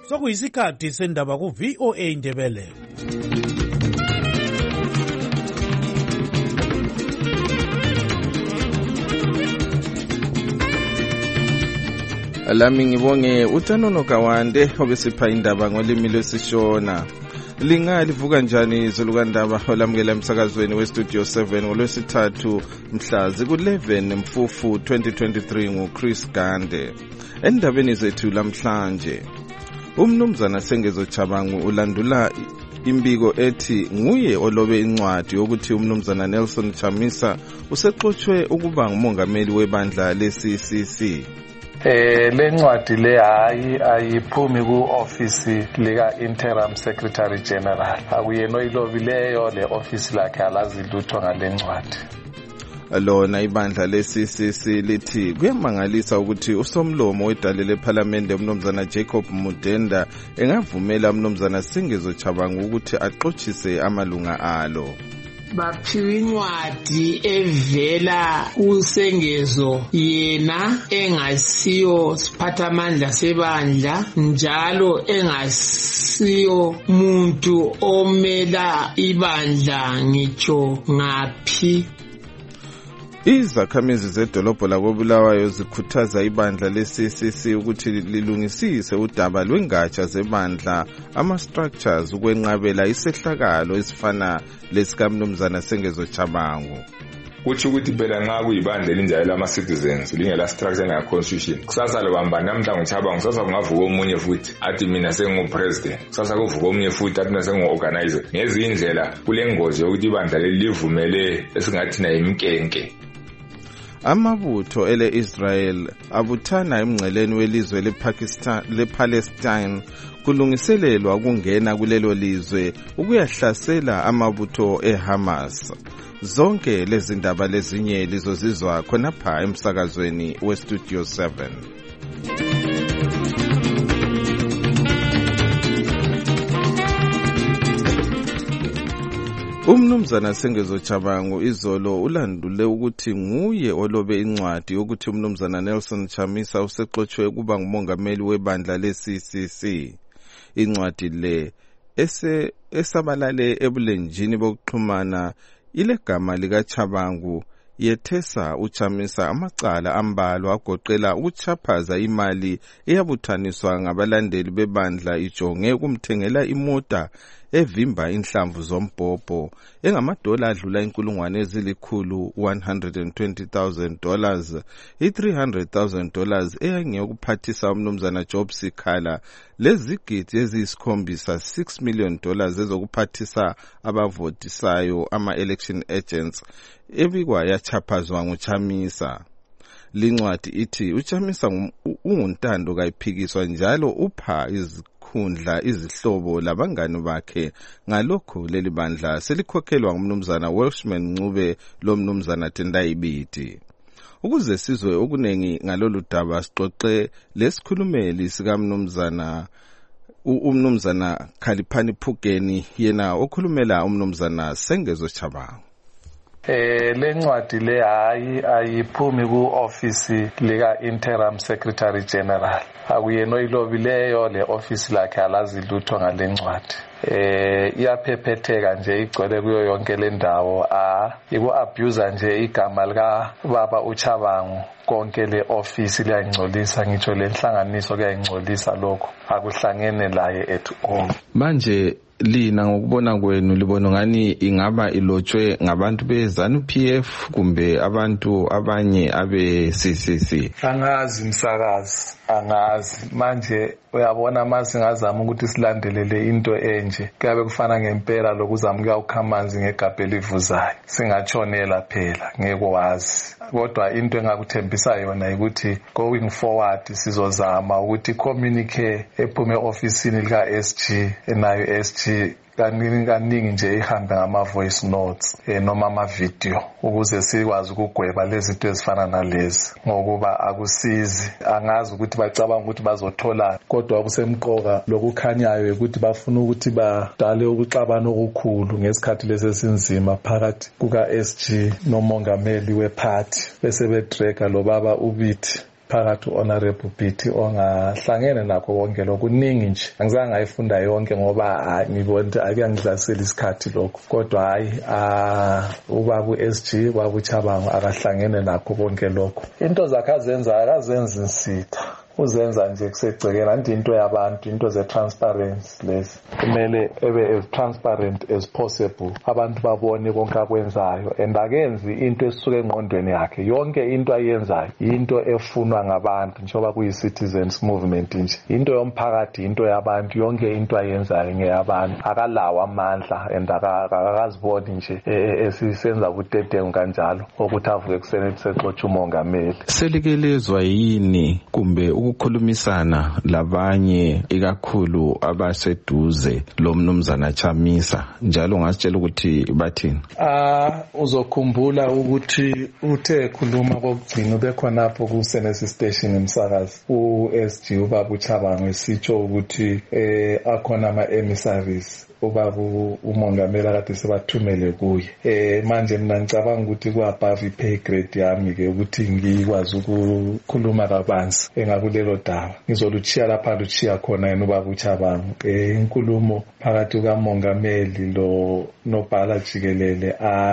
Sokuyisikhathi sendaba ku VOA Indebele. Lami ngibonge uTanono Kawande obesipha indaba ngolimi lwesishona. Lingalivuka njani izolukandaba olamukela emsakazweni weStudio 7 ngolwesithathu mhla ziku-11 Mfufu 2023 nguChris Gande. Endabeni zethu lamhlanje, umnumzana Sengezo Chabangu ulandula imbiko ethi nguye olobe incwadi yokuthi umnumzana Nelson Chamisa useqothwe ukuba ngumongameli webandla le-CCC. Le ncwadi le ayiphumi ku-office lika Interim Secretary General. Akuyena oyilobileyo, le office lakhe alazi lutho ngale ncwadi. Lona ibandla le-CCC lithi kuyamangalisa ukuthi usomlomo wedale lePhalamende umnumzana Jacob Mudenda engavumela umnumzana Sengezo Chabangu ukuthi axothise amalunga alo. Baphiwe incwadi evela uSengezo yena engasiyo siphathamandla sebandla njalo engasiyo muntu omela ibandla ngitsho ngaphi. Izakhamizi zedolobho lakoBulawayo zikhuthaza ibandla le-CCC ukuthi lilungisise udaba lwengatsha zebandla ama-structures ukwenqabela isehlakalo esifana lesikamnumzana Sengezo Chabangu. Kuthi ukuthi phela nxa kuyibandla elinjalo lama-citizens lingela structure ngeya-constitution, kusasa lobamba namhla ngoChabangu, kusasa kungavuka omunye futhi athi mina sengu-president, kusasa kuvuka omunye futhi athi mina sengu-organizer. Ngezinye indlela kule ngozi yokuthi ibandla leli livumele esingathi na imkenke. Amabutho ele-Israel abuthana emngceleni welizwe le-Palestine kulungiselelwa ukungena kulelo lizwe ukuyahlasela amabutho eHamas. Zonke lezi ndaba lezinye lizozizwa khonapha emsakazweni weStudio 7. Umnumzana Sengezo Chabangu izolo ulandule ukuthi nguye olobe incwadi yokuthi umnumzana Nelson Chamisa useqothwe ukuba ngumongameli webandla le-CCC. Incwadi le esabalale ebulenjini bokuxhumana ilegama lika Chabangu yethesa uChamisa amacala ambalwa agoqela ukuchaphaza imali eyabuthaniswa ngabalandeli bebandla ijonge ukumthengela imota evimba inhlamvu zombhobho engamadola adlula inkulungwane ezilikhulu $120,000, $300,000 eyangeyokuphathisa umnumzana Job Sikhala, lezigidi eziyisikhombisa $6 million ezokuphathisa abavotisayo ama-election agents ebikwa yachaphazwa nguChamisa. Lincwadi ithi uChamisa unguntando kayiphikiswa njalo upha izikhundla izihlobo labangani bakhe, ngalokho leli bandla selikhokhelwa ngumnumzana Welshman Ncube lomnumzana Tendayibiti. Ukuze sizwe okunengi ngalolu daba sixoxe lesikhulumeli sikamnumzana umnumzana Khaliphani Phugeni, yena okhulumela umnumzana Sengezo Chabangu. Le ncwadi le ayiphumi ku-office lika Interim Secretary General. Akuyena oyilobileyo, le office lakhe alazi lutho ngale ncwadi. Iyaphephetheka nje igcwele kuyo yonke le ndawo. Iku-abuse nje igama lika baba uChabangu. Konke le office liyangcolisa, ngitsho le nhlanganiso kuyangcolisa lokho. Akuhlangene laye at all. Manje lina ngokubona kwenu libona ngani ingaba ilotshwe ngabantu beZANU-PF kumbe abantu abanye abe-CCC? Angazi msakazi, angazi. Manje uyabona masingazama ukuthi silandelele into enje, kuyabe kufana ngempela lokuzama ukuyawukha amanzi ngeGabha elivuzayo, singatshonela phela ngeke wazi. Kodwa into engakuthembisa yona ukuthi going forward sizozama ukuthi communique ephume ofisini lika SG enayo SG kaningi nje ihambe ngama voice notes noma ama video ukuze sikwazi ukugweba lezi zinto ezifana nalezi, ngokuba akusizi. Angazi ukuthi bacabanga ukuthi bazothola, kodwa kusemqoka lokukhanyayo ukuthi bafuna ukuthi badale ukuxabana okukhulu ngesikhathi lesesinzima phakathi kuka SG nomongameli weparty, bese bedraga lo baba ubithi phakathi honorable Biti ongahlangene nakho konke lokho kuningi nje angizange ngayifunda yonke ngoba ngibona akuyangidlasela isikhathi lokho kodwa hayi ubaba uSG baba uChabango akahlangene nakho konke lokho into zakhe akazenza insitha uzenza nje kusegcekela anti into yabantu into ze transparency lezi kumele ebe as transparent as possible abantu babone konke akwenzayo and akenzi into esuke engqondweni yakhe yonke into ayenzayo into efunwa ngabantu njengoba kuyi citizens movement nje into yomphakathi into yabantu yonke into ayenzayo ngeyabantu akalawa amandla and akaziboni nje esisenza kutedengu kanjalo ukuthi avuke kusenate sexotsha umongameli selikelezwa yini kumbe ukukhulumisana labanye ikakhulu abaseduze lo mnumzana Chamisa njalo ngasitshela ukuthi bathini uzokhumbula ukuthi uthe ekhuluma kokugcina ubekhonapho ku Senate station emsakazi uSG ubaba uChabango esitsho ukuthi akhona ama emissaries ubaba umongameli akade sebathumele kuye manje mina ngicabanga ukuthi kuabove pay grade yami ke ukuthi ngikwazi ukukhuluma kabanzi engakulelo daba ngizoluchiya lapha luchiya khona yena ubaba uChabango inkulumo phakathi kukamongameli lo nobhala jikelele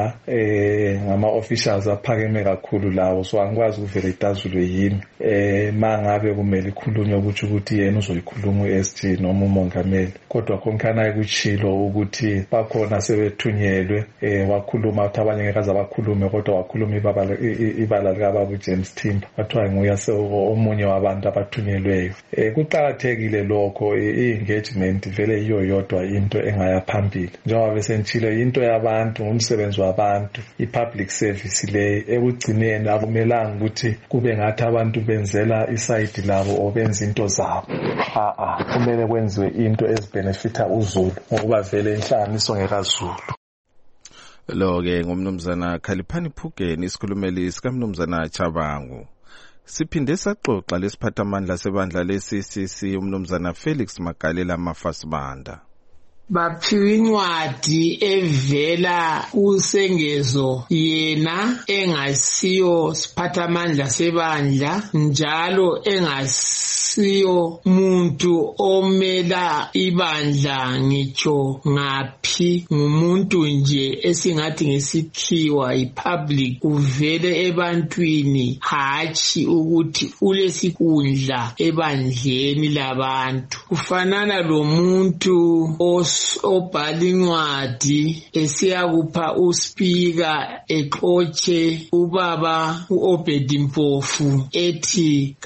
ngama officials aphakeme kakhulu lawo so angikwazi ukuvela idazulwe yini mangabe kumele ikhulunywe ukuthi yena uzoyikhuluma uSG noma umongameli kodwa konkhana ekuchilo ukuthi bakhona sebethunyelwe wakhuluma ukuthi abanye ngeke azabakhulume kodwa wakhuluma ibala lika baba James Timber wathiwa nguye omunye wabantu abathunyelweyo kuqhakathekile lokho i-engagement vele iyo yodwa into engaya phambili njengoba besenchile into yabantu umsebenzi wabantu i-public service le ekugcineni akumelanga ukuthi kube ngathi abantu benzela iside labo obenza into zabo kumele kwenziwe into ezibenefita uZulu ngokuba vele inhlanganiso ngekaZulu lo ke ngumnumzana Khaliphani Phugeni isikhulumeli sikamnumzana Chabango siphinde saxoxa lesiphathamandla sebandla leCCC umnumzana Felix Magalela Mafasibanda baphiwe incwadi evela kusengezo yena engasiyo siphathamandla sebandla njalo engasiyo muntu omela ibandla ngitsho ngaphi ngumuntu nje esingathi ngesikhiwa ipublic kuvele ebantwini hatshi ukuthi ulesikundla ebandleni labantu kufanana lo muntu obhala incwadi esiyakupha uSpeaker exotshe ubaba uObedi Mpofu ethi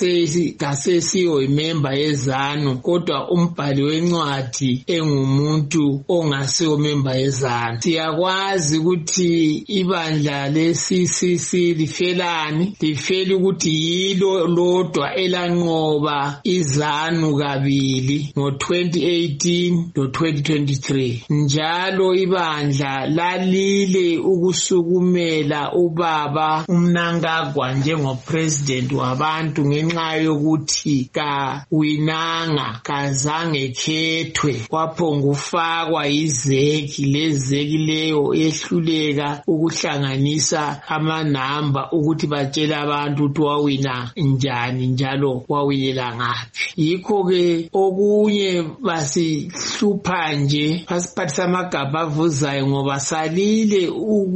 kasesiyo imember yezanu kodwa umbhali wencwadi engumuntu ongasiyo member yezanu siyakwazi ukuthi ibandla leCCC lifelani lifeli ukuthi yilo lodwa elanqoba izanu kabili ngo2018 2023 njalo ibandla lalile ukusukumela ubaba uMnangagwa njengopresident wabantu ngenxa yokuthi kawinanga kazange khethwe kwaphonga ufakwa izeki lezeki leyo ehluleka ukuhlanganisa amanamba ukuthi batshela abantu ukuthi wawina njani njalo wawinela ngaphi yikho ke okunye hlupha nje basiphathisa amagaba avuzayo ngoba salile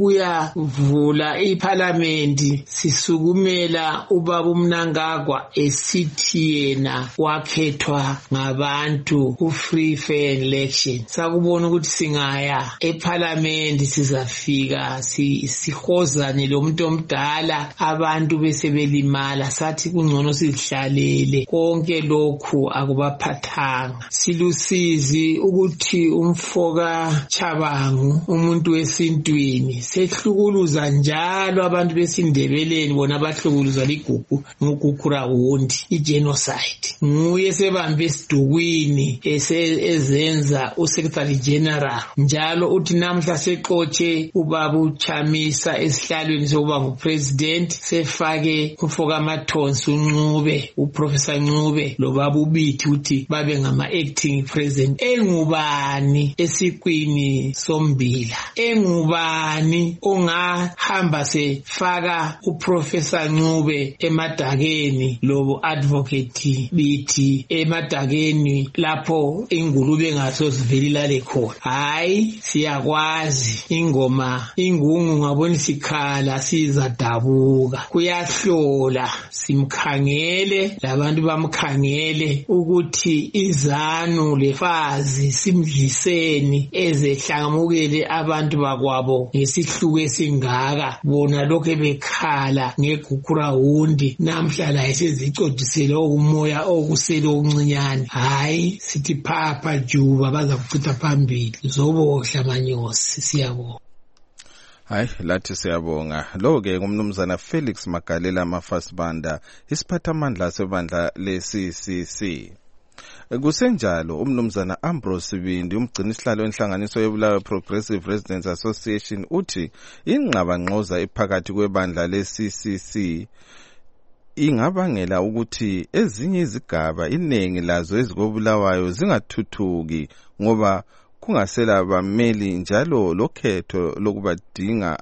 ukuyavula iparliament sisukumela ubaba uMnangagwa esithi yena wakhethwa ngabantu ku free fair election sakubona ukuthi singaya eparliament sizafika sihozane lo muntu omdala abantu bese belimala sathi kungcono sidlalele konke lokhu akubaphathanga silusizi ukuthi umfoka Chabango umuntu wesintwini sehlukuluza njalo abantu besindebeleni bona abahlukuluza ligugu ngugukura wondi igenocide nguye sebambe isidukwini ezenza uSecretary General njalo uthi namhla seqotshe ubaba uChamisa esihlalweni sokuba ngupresident sefake umfoka Mathonsi uNcube uprofessor Ncube lo baba uBithi uthi babe ngama acting president enguba engubani esiqwini sombila, engubani ongahamba sefaka uProfessor Ncube emadakeni lo advocate bithi emadakeni lapho ingulube ngaso sivelilale khona. Hayi, siyakwazi ingoma ingungu ngabona isikhala sizadabuka, kuyahlola simkhangele labantu bamkhangele ukuthi izanu lefazi simdliseni ezehlangamukele abantu bakwabo ngesihluku esingaka, bona lokho bekhala ngegugurawundi namhla la esezicodisele okumoya okusele okuncinyane. Hayi, sithi phapha juba baza kuchitha phambili zobohla manyosi. Siyabonga. Hayi, lathi siyabonga. Lo-ke ngumnumzana Felix Magalela Mafasibanda, isiphathamandla sebandla le-CCC. Kusenjalo umnumzana Ambrose Sibindi, umgcini sihlalo wenhlanganiso yobulawayo Progressive Residents Association, uthi ingxabangxoza ephakathi kwebandla le-CCC ingabangela ukuthi ezinye izigaba iningi lazo ezikobulawayo zingathuthuki ngoba kungasela bameli njalo lokhetho lokubadinga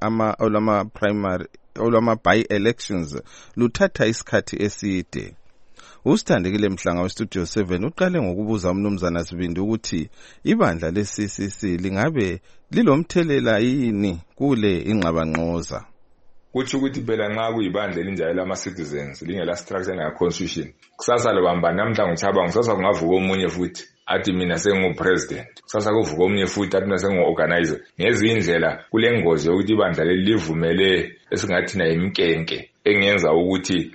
olama by-elections luthatha isikhathi eside. Usithandekile Mhlanga westudio 7 uqale ngokubuza umnumzana Sibindi ukuthi ibandla le-CCC lingabe lilomthelela yini kule ingxabangxoza. Kuthi ukuthi phela nxa kuyibandla elinjalo lama-citizens lingela structure ngeya-constitution, kusasa lobamba namhla ngicabanga kusasa kungavuka omunye futhi athi mina sengu-president, kusasa kuvuka omunye futhi athi mina sengu-organizer. Ngezindlela kule ngozi yokuthi ibandla leli livumele esingathi na imkenke engenza ukuthi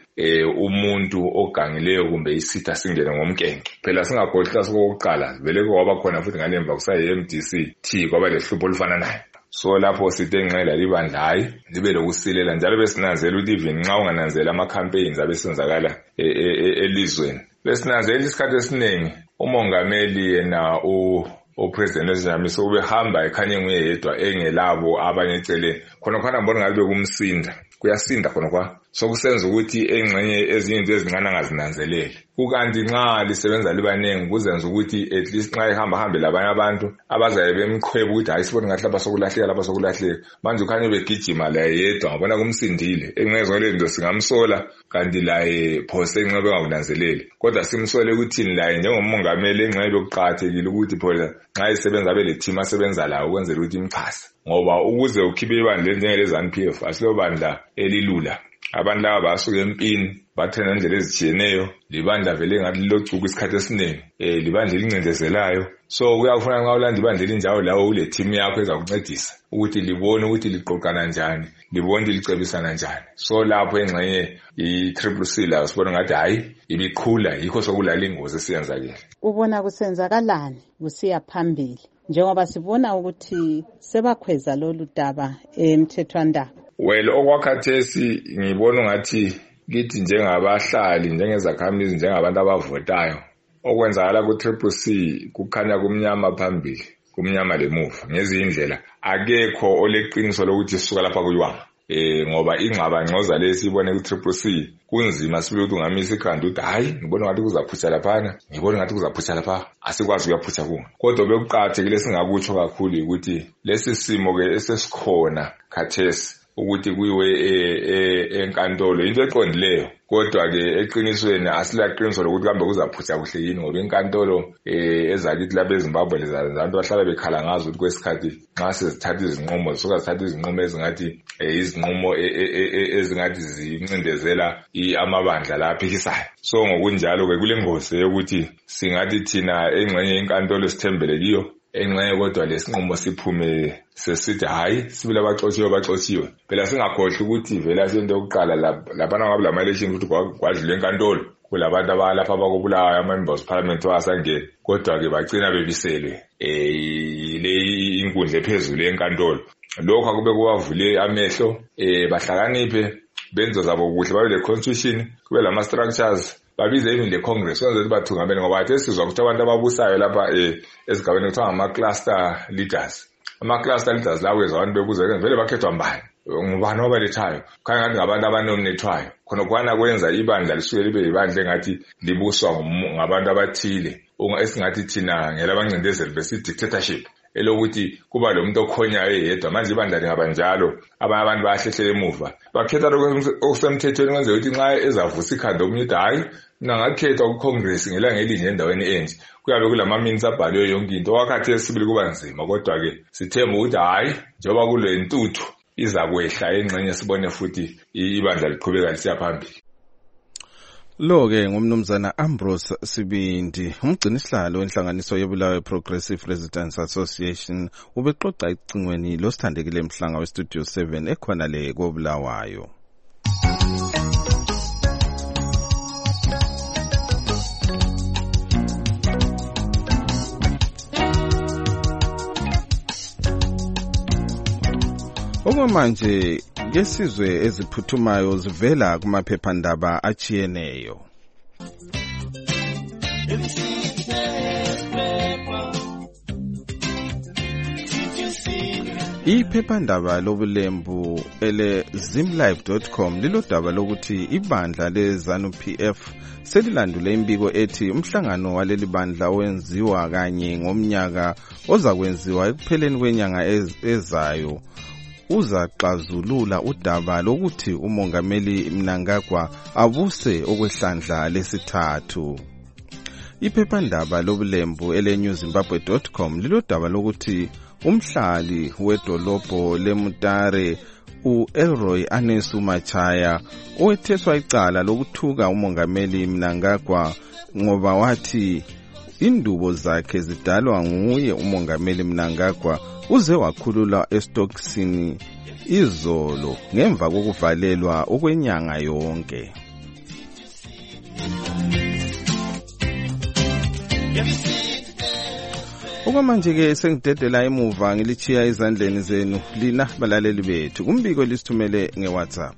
umuntu ogangileyo kumbe isitha singene ngomkenke. Phela singakhohlwa sokuqala vele kwaba khona futhi ngalemva kusayi-MDC kwaba lehlupho olufana nayo. So lapho sithe nxela libandla hayi libe lokusilela njalo besinanzela ukuthi even nxa ungananzela ama-campaigns abesenzakala elizweni. Besinanzela isikhathi esiningi umongameli yena upresident wesizamiso ubehamba ekhanye nguye yedwa engelabo abanye eceleni. Khona mbona ngabe kumsinda, kuyasinda khona kwa. So kusenza ukuthi engxenye ezinye izinto ezincane angazinanzeleli. Kukanti nxa lisebenza libanengi kuzenza ukuthi at least nxa ehamba labanye abantu abazaye bemqhweba ukuthi hayi sibone ngathi lapha sokulahleka. Manje ukhanye begijima la yedwa ngabona kumsindile. Engxenye le ndo singamsola kanti laye phose enxebe ngakunanzeleli. Kodwa simsole ukuthini laye njengomongameli engxenye lokuqhathekile ukuthi phela nxa isebenza bele team asebenza lawo ukwenzela ukuthi imxhase. Ngoba ukuze ukhiphe ibandla njengele-ZANU-PF asilo bandla elilula. Abantu laba basuke empini bathena indlela ezitshiyeneyo, libandla vele ngathi lilochuku isikhathi esiningi, libandla elincindezelayo. So kuyafuna nxa ulanda ibandla elinjalo lawo ule team yakho ezakuncedisa ukuthi libone ukuthi liqoqana njani, libone ukuthi licebisana njani. So lapho engxenye i-CCC la sibona ngathi hayi ibiqhula yikho sokulala ingozi esiyenzakile. Ubona kusenzakalani kusiya phambili njengoba sibona ukuthi sebakhweza lolu daba emthethwandaba? Well, okwakhathesi ngibona ngathi kithi njengabahlali, njengezakhamizi, njengabantu abavotayo, okwenzakala ku-CCC kukhanya kumnyama phambili, kumnyama lemuva. Ngezindlela akekho oleqiniso lokuthi sisuka lapha kuyiwanga. Ngoba ingxabangxoza lesibone ku-CCC kunzima sibile ukuthi ungamisa ikhanda ukuthi hayi ngibona ngathi kuzaphutha laphana, ngibona ngathi kuzaphutha lapha, asikwazi ukuyaphutha kunga. Kodwa bekuqakathekile singakutsho kakhulu ukuthi lesi simo ke esesikhona khathesi ukuthi kuyiwe enkantolo into eqondileyo. Kodwa ke eqinisweni asilaqiniso lokuthi kambe kuzaphutha kuhle yini ngoba inkantolo ezakithi lapha eZimbabwe lezabantu bahlala bekhala ngazo ukuthi kwesikhathi nxa sezithatha izinqumo zisuka zithatha izinqumo ezingathi izinqumo ezingathi zincindezela amabandla la aphikisayo. So ngokunjalo ke kule ngozi yokuthi singathi thina engxenye inkantolo sithembele kiyo, engxenye kodwa lesinqumo siphume sesithi hayi sibile baxotshiwe. Phela singakhohlwa ukuthi vele asento yokuqala laphana ngabe lama-election futhi kwadlula enkantolo kulabantu abalapha abakobulawayo ama-members parliament wasangena, kodwa ke bagcina bebiselwe le inkundla ephezulu enkantolo. Lokho akube kuwavule amehlo, bahlakaniphe benzo zabo kuhle, babe le-constitution, kube lama-structures, babize even le-Congress kwenza ukuthi bathungamele ngoba athe sizwa ukuthi abantu ababusayo lapha ezigabeni kuthiwa ngama-cluster leaders. Ama-cluster leaders lawo abantu bebuza vele bakhethwa mbani. ngubani obalethayo khanya ngathi ngabantu abanominethwayo khona kwana kwenza ibandla lisuke libe ibandla engathi libuswa ngabantu abathile esingathi thina ngelabancindezeli besi-dictatorship elokuthi kuba lo muntu okhonyayo yedwa manje ibandla lingaba njalo abanye abantu bayahlehlela emuva bakhetha lokho okusemthethweni kwenzela ukuthi nxa ezavusa ikhanda omunye ukuthi hayi mina ngakhetha kuCongress ngelanga elinye endaweni enje kuyabe kulama-minutes abhaliwe yonke into wakhathi esibili kuba nzima kodwa-ke sithemba ukuthi hayi njengoba kule ntuthu iza kwehla engxenye sibone futhi ibandla liqhubeka lisiya phambili. Lo-ke ngumnumzana Ambrose Sibindi, umgcinisihlalo wenhlanganiso yebulawayo Progressive Residents Association, ubexoxa icingweni losithandekile emhlanga weStudio 7 ekhona le koBulawayo. Okwamanje ngesizwe eziphuthumayo zivela kumaphephandaba achiyeneyo. Iphephandaba lobulembu ele zimlive.com lilodaba lokuthi ibandla leZANU PF selilandule imbiko ethi umhlangano waleli bandla owenziwa kanye ngomnyaka ozakwenziwa ekupheleni kwenyanga ezayo uzaxazulula udaba lokuthi umongameli Mnangagwa abuse okwehlandla lesithathu. Iphephandaba lobulembu eleNewZimbabwe.com lilodaba lokuthi umhlali wedolobho leMutare uElroy Anesu Machaya owetheswa icala lokuthuka umongameli Mnangagwa ngoba wathi indubo zakhe zidalwa nguye umongameli Mnangagwa uze wakhulula estokisini izolo ngemva kokuvalelwa okwenyanga yonke. Okwamanje-ke sengidedela emuva ngilichiya ezandleni zenu lina balaleli bethu kumbiko lisithumele ngeWhatsApp.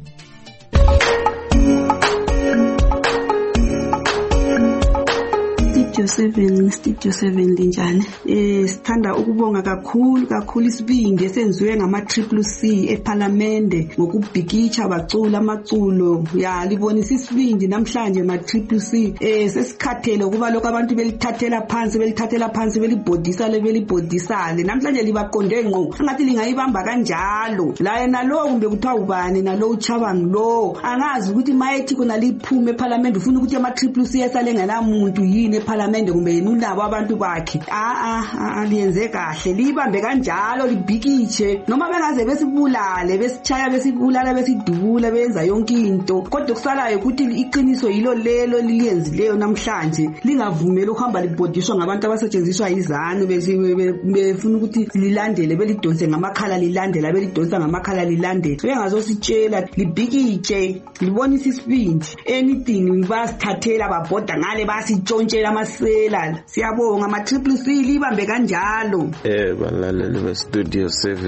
Studio 7 linjani sithanda ukubonga kakhulu isibindi esenziwe ngama-CCC eParliament ngokubhikitsha bacula amaculo ya libonisa isibindi namhlanje ma-CCC sesikhathele ukuba lokho abantu belithathela phansi belibhodisale namhlanje libaqonde ngqo angathi lingayibamba kanjalo la yena lo kumbe kuthiwa ubani nalo uChabangu lo angazi ukuthi mayethi kona liphume eParliament ufuna ukuthi ama-CCC esale ngelamuntu yini eParliament kumbe nulabo abantu bakhe aliyenze kahle libambe kanjalo libhikitshe noma bengaze besibulale besichaya besibulala besidubula benza yonke into kodwa kusalayo ukuthi iqiniso yilo lelo liyenzileyo namhlanje lingavumeli ukuhamba libhodiswa ngabantu abasetshenziswa izanu befuna ukuthi lilandele belidonse ngamakhala lilandela belidonsa ngamakhala lilandela bengazositshela libhikitshe libonisa isibindi anything basithathela babhoda ngale basitshontshela amasela siyabonga ama-CCC libambe kanjalo balaleli beStudio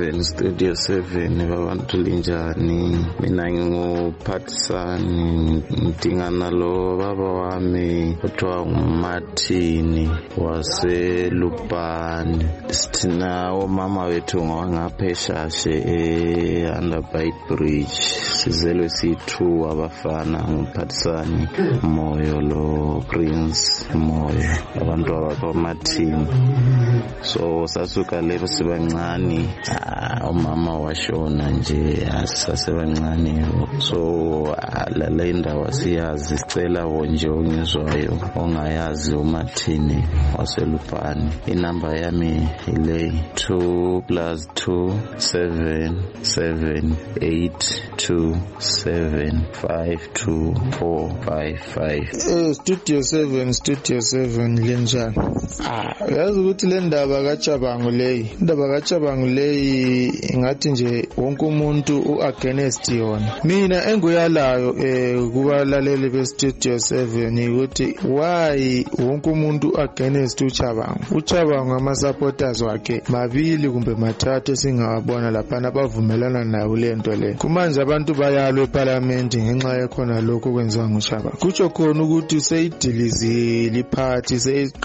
7 babantu linjani mina nginguphathisani ngidingana lo baba wami kuthiwa nguMartin waseLupane sithina omama wethu ngawangapha eShashe Underbight Bridge sizelwe siyi-2 abafana nguphathisani Moyo lo Prince Moyo abantu abakwaMartin so sasuka lero sibancane umama washona nje sasebancane so la indawo siyazi sicela nje ongizwayo ongayazi uMartin waseLupane inamba yami ile 2+27782752455 Studio 7 linjani yazi ukuthi le ndaba kaChabangu leyi ngathi nje wonke umuntu uagainst yona mina enguyalayo kubalaleli beStudio 7 ukuthi why wonke umuntu against uChabangu ama-supporters wakhe mabili kumbe mathathu esingawabona lapha abavumelana nayo lento le kumanje abantu bayalwa eParliament ngenxa yekhona lokho kwenziwa nguChabangu kutsho khona ukuthi seyidilizile iphathi seyiqedile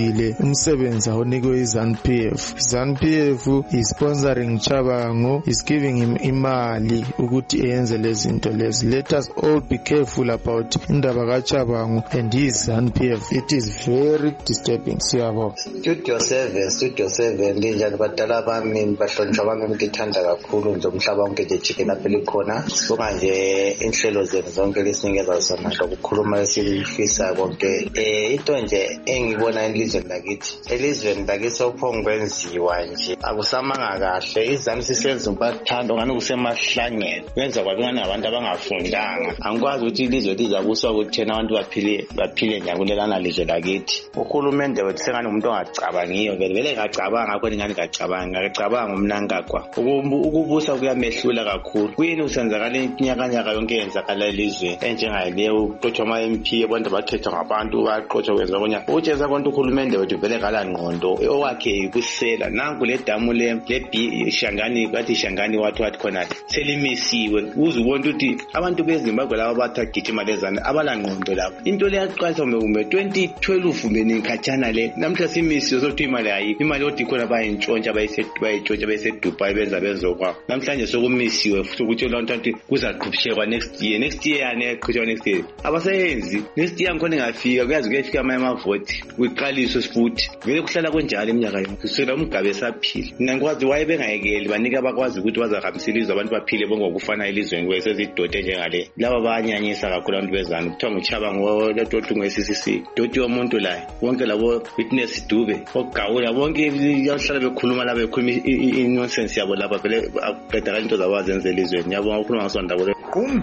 sewuzwile umsebenzi awunikwe iZANU-PF. ZANU-PF is sponsoring Chabango, is giving him imali ukuthi enze lezi zinto lezi. Let us all be careful about indaba kaChabango and his ZANU-PF. It is very disturbing. Siyabonga. Studio 7 linjani badala bami bahlonishwa bami ngithanda kakhulu nje umhlaba wonke nje jikela phela khona. Soka nje inhlelo zenu zonke lesinikeza zona lokukhuluma esifisa konke. Into nje engibona elizweni lakithi sophongwenziwa nje akusamanga kahle. iZANU sisenza bathanda ngani kusemahlangeni wenza kwabengana abantu abangafundanga. Angikwazi ukuthi ilizwe lizakuswa ukuthi abantu baphile njani kulelana lizwe lakithi. Uhulumende wethu sengani umuntu ongacabangiyo vele kacabanga akho ngani ngacabanga umnankakwa. Ukubusa kuyamehlula kakhulu. Kuyini usenzakala inyakanyaka yonke yenzakala elizweni enjengaleyo uqothwa ama MP abantu bakhethwa ngabantu baqothwa kwenza konya. Utsheza konke uhulumende wethu vele kala ngqondo owakhe kusela nanku le damu le Shangani bathi Shangani wathi khona selimisiwe. Uzubona ukuthi abantu beZimbabwe laba bathagijima lezana abala ngqondo lapho. Into le yaqalisa ume 2012 benikhatshana le namhla simisiwe sokuthi imali ayikho. Imali odi khona bayintshontsha bayitshontsha beseDubai bezokwa. Namhlanje sokumisiwe futhi ukuthi lo nto kuzaqhubishekwa next year yani eqhubishekwa next year. Abaseyenzi next year ngkhona ngafika kuyazi kuyafika amavoti kwiqaliso futhi vele kuhlala konjalo iminyaka yonke kusela umgabe esaphila. Mina ngikwazi waye bengayekeli banika abakwazi ukuthi bazahambisela izwe abantu baphile bongokufana elizweni kwesezidode njengale. Laba bayanyanyisa kakhulu abantu beZANU kuthiwa nguChabango ledodo ngeCCC doti yomuntu la wonke labo Witness Dube ogawula bonke yahlala bekhuluma la bekhuluma inonsense yabo lapha vele aqeda into zabazenza elizweni. Yabonga ukukhuluma ngasonda bole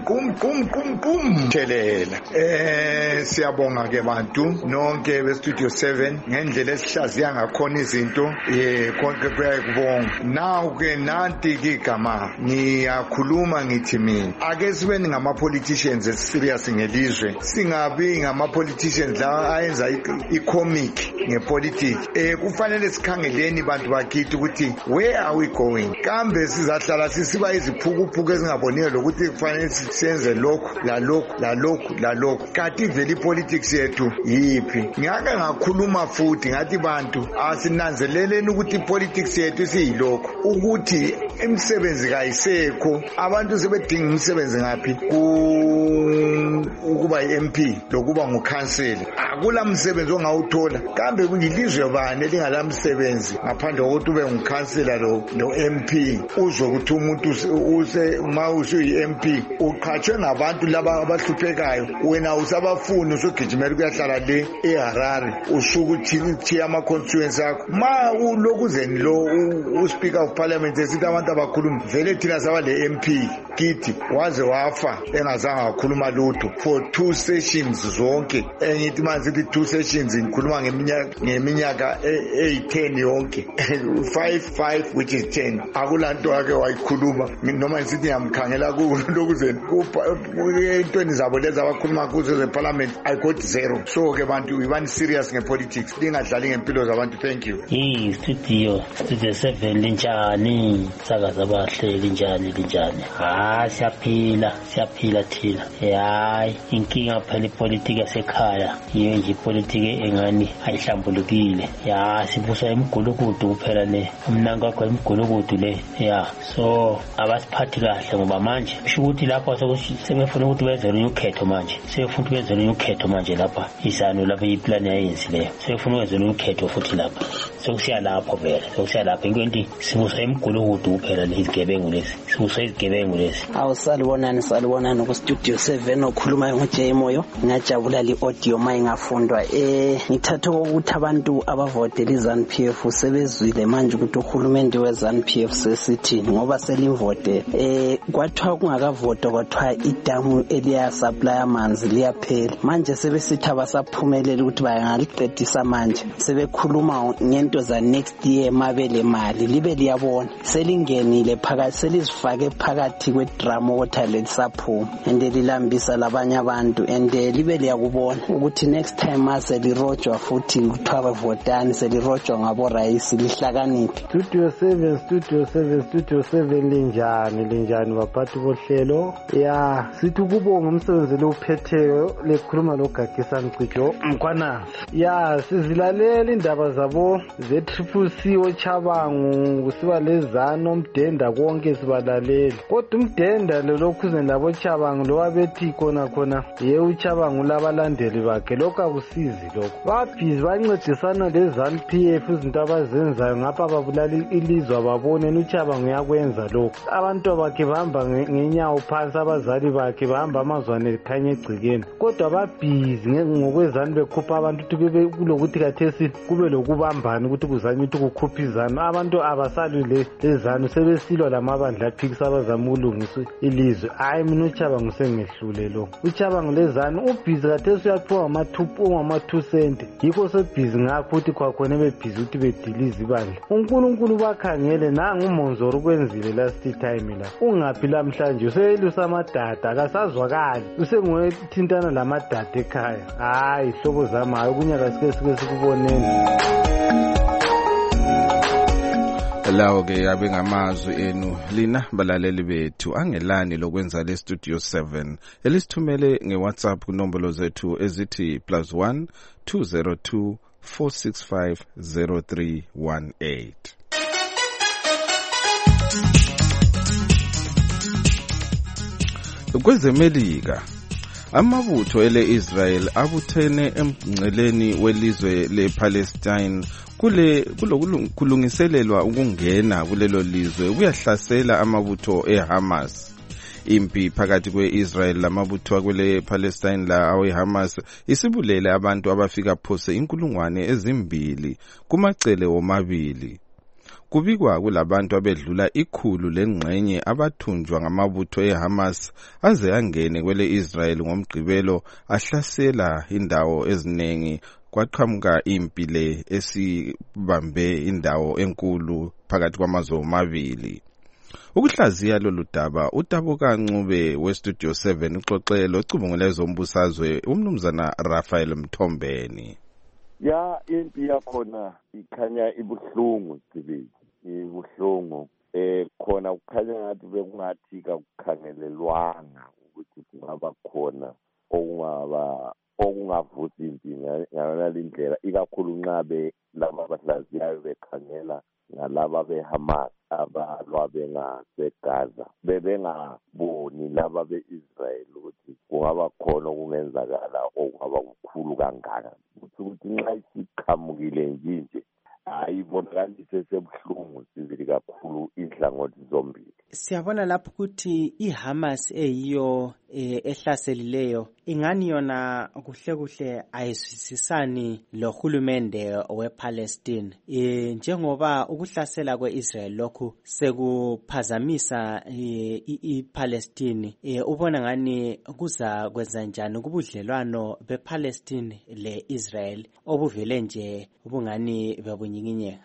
thelela. Siyabonga ke bantu nonke beStudio 7 ngendlela esihlaziya ngakhona izinto konke kuyakubonga. Now ke nanti igama ngiyakhuluma ngithi mina ake sibe ngama politicians serious ngelizwe, singabi ngama politicians la ayenza icomic ngepolitics. Kufanele sikhangeleni bantu bakithi ukuthi where are we going? Kambe sizahlala sisiba iziphukuphuku ezingaboniyo lokuthi kufanele senze lokhu la lokhu kanti vele ipolitics yethu yipi? Ngiyake ngakhuluma futhi ngathi bantu asinanzeleleni ukuthi ipolitics yethu siyilokhu ukuthi imisebenzi kayisekho. Abantu sebedinga imisebenzi ngaphi ukuba iMP lokuba ngukhansela. Akula msebenzi ongawuthola. Kambe kuyilizwe bani elingala msebenzi ngaphandle kokuthi ube ngukhansela lo MP? Uzokuthi umuntu ma usuyi-MP uqhatshwe ngabantu laba abahluphekayo, wena usabafuni usugijimela kuyahlala le eHarare usukuthi ama-constituency akho. Ma ulokuzeni lo uSpeaker of Parliament esithi abantu abakhuluma vele thina saba le MP kithi waze wafa engazange wakhuluma lutho for 2 sessions zonke. Engithi manje sithi 2 sessions ngikhuluma ngeminyaka 10 yonke 5 which is 10. Akulanto ake wayikhuluma noma ngithi ngiyamkhangela kulokuzeni entweni zabo lezi abakhuluma kuzo zeParliament I got 0. So ke bantu ibani serious ngepolitics, lingadlali ngempilo zabantu. Thank you. Studio 7 linjani sakaza bahle linjani siyaphila thina. Hayi inkinga phela ipolitiki yasekhaya yiyo nje ipolitiki engani ayihlambulukile. Sibusa emgulukudu kuphela le umnanka wakho emgulukudu le. So abasiphathi kahle ngoba manje kusho ukuthi lapha sebefuna ukuthi benze ukhetho manje. Sebefuna ukwenza ukhetho manje lapha iZANU lapha iplan yayenzileyo. Sebefuna ukwenza ukhetho futhi lapha. Sokusiya lapho vele. Sokusiya lapha inkwenti sibusa emgulukudu kuphela lezigebengu lezi. Sibusa izigebengu lezi. Salibonani ku Studio 7 okhuluma ngoJay Moyo. Ngajabula li audio mayingafundwa. Ngithatha ukuthi abantu abavotela iZANU-PF sebezwile manje ukuthi uhulumende weZANU-PF sesithini ngoba selimvote. Kwathiwa kungakavotwa kwathiwa idamu eliya supply amanzi liyaphela. Manje sebesithi abasaphumelela ukuthi bayangaliqedisa manje. Sebekhuluma ngento za next year mabele mali libe liyabona. Selingenile phakathi selizifake phakathi kwedrama water lesaphuma ende lilambisa labanye abantu. abantu and libe liyakubona ukuthi next time aselirojwa futhi kuthiwa votani selirojwa ngabo rayisi lihlakaniphi. Studio 7 linjani baphathi bohlelo ya sithi ukubonga umsebenzi lophetheyo lekhuluma loGagisani Cijo Mkhwana ya sizilalela indaba zabo ze-CCC oChabangu kusiba lezano umdenda konke sibalaleli kodwa umdenda lelokhuze labo Chabangu lo wabethi khona ye uChabangu labalandeli bakhe lokho akusizi lokho babhizi bancedisana lezanu PF izinto abazenzayo ngapha babulala ilizwe ababone uChabangu yakwenza lokho abantu bakhe bahamba ngenyawo phansi abazali bakhe bahamba amazwane likhanye egcikeni kodwa babhizi ngokwezanu bekhupha abantu ukuthi kulokuthi kathesi kube lokubambana ukuthi kuzanywe ukuthi kukhuphizana abantu abasalwi lezanu sebesilwa lamabandla aphikisa abazama ukulungisa ilizwe hayi mina uChabangu sengehlule lo uChabangu lezanu ubhizi kathesi uyaphiwa ngama-2 cent yikho sebhizi ngakho ukuthi kwakhona bebhizi ukuthi bedilize ibandla uNkulunkulu bakhangele nangu uMonzoro kwenzile last time la ungaphi lamhlanje useyelusa amadada akasazwakali usengwethintana lamadada ekhaya hayi hlobo zami hayi kunyaka sike sikuboneni. Lawo-ke abe ngamazwi enu lina balaleli bethu angelani lokwenza le Studio 7 elisithumele ngeWhatsApp kunombolo zethu ezithi +1 202 465 0318. KwezeMelika amabutho ele-Israel abuthene emngceleni welizwe lePalestine kulungiselelwa ukungena kulelo lizwe kuyahlasela amabutho eHamas. Impi phakathi kwe-Israel lamabutho akwele Palestine la awe-Hamas isibulele abantu abafika phose 2,000 kumacele womabili. Kubikwa kulabantu abedlula 100 lengxenye abathunjwa ngamabutho eHamas aze angene kwele Israel ngomgqibelo ahlasela indawo eziningi kwaqhamuka impi le esibambe indawo enkulu phakathi kwamazwe omabili. Ukuhlaziya lolu daba uTabuka Ncube weStudio 7 uxoxe locubungule zombusazwe umnumzana Raphael Mthombeni. Ya impi yakhona ikhanya ibuhlungu sibili ibuhlungu khona kukhanya ngathi bekungathi kakukhangelelwanga ukuthi kungaba khona okungavusa impi ngayona lindlela ikakhulu nxa laba bahlaziyayo bekhangela ngalaba beHamas abalwa bengaseGaza bebengaboni laba be-Israel ukuthi kungaba khona okungenzakala okungaba kukhulu kangaka ukuthi nxa isiqhamukile nje ayibonakalise sebuhlungu sibili kakhulu inhlangothi zombili. Siyabona lapho ukuthi iHamas eyiyo ehlaselileyo ingani yona kuhle ayizwisisani lohulumende wePalestine njengoba ukuhlasela kweIsrael lokhu sekuphazamisa iPalestine ubona ngani kuza kwenza njani kubudlelwano bePalestine leIsrael obuvele nje ubungani bebunyikinyeka.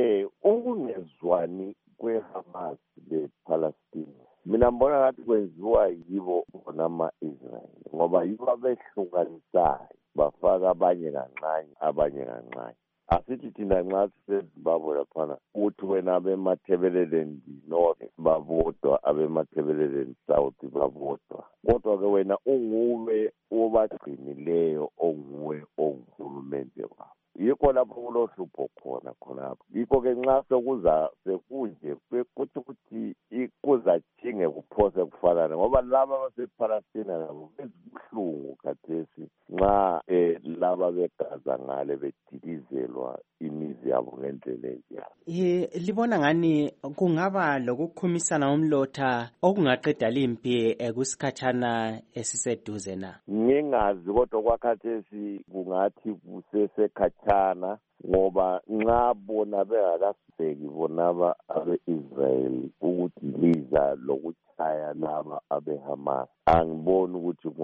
Ukungezwani kweHamas lePalestine mina mbona ngathi kwenziwa yibo bona ama-Israel ngoba yibo abehlukanisayo bafaka abanye kancane asithi thina nxa siseZimbabwe laphana ukuthi wena abemathebeleleni north babodwa abemathebeleleni south babodwa kodwa-ke wena unguwe obagcinileyo onguwe onguhulumende wabo yikho lapho kulohlupho khonapho yikho-ke nxa sekunje kuthi ukuthi kuzajinge kuphose kufanane ngoba laba basePalestina nabo bezibuhlungu khathesi nxa laba beGaza ngale bedilizelwa imizi yabo ngendlela enjalo. Libona ngani kungaba lokukhumisana umlotha okungaqeda limpi kusikhatshana esiseduze na? Ngingazi kodwa kwakhathesi kungathi kusesekhatshana ngoba nxa bona bengakaseki bonaba abe-Israel ukuthi liza lokuchaya laba abeHamas angiboni ukuthi kungaba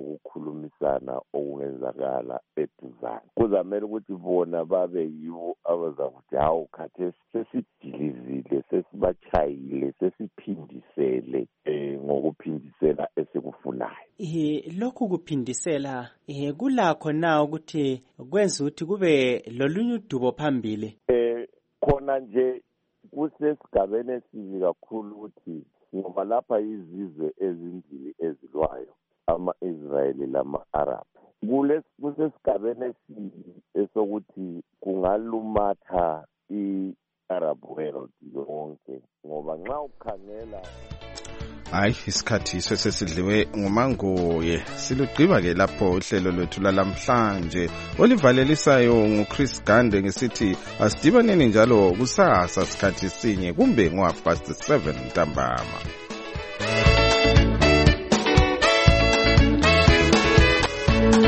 ukukhulumisana okungenzakala eduzane. Kuzamele ukuthi bona babe yibo abazakuthi hawu khathesi sesidilizile, sesibachayile, sesiphindisele ngokuphindisela esikufunayo. Lokhu kuphindisela kulakho na ukuthi kwenza ukuthi kube lolunye udubo phambili? Khona nje kusesigabeni esibi kakhulu ukuthi ngoba lapha izizwe ezimbili ezilwayo, ama-Israyeli lama-Arab, kusesigabeni esibi esokuthi kungalumatha i-Arab world yonke, ngoba nxa ukhangela hayi isikhathi sesidliwe ngumangoye. Silugqiba-ke lapho uhlelo lwethu lalamhlanje olivalelisayo nguChris Gande ngesithi asidibaneni njalo kusasa sikhathi sinye kumbe ngo-7:30 ntambama.